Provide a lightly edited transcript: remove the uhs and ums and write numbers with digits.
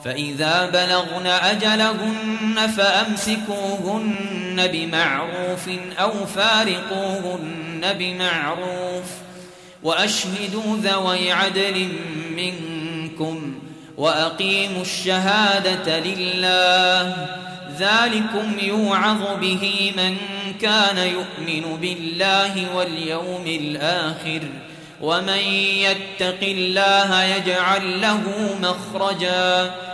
فإذا بلغن أجلهن فأمسكوهن بمعروف أو فارقوهن بمعروف وأشهدوا ذوي عدل منكم وأقيموا الشهادة لله ذلكم يوعظ به من كان يؤمن بالله واليوم الآخر ومن يتق الله يجعل له مخرجا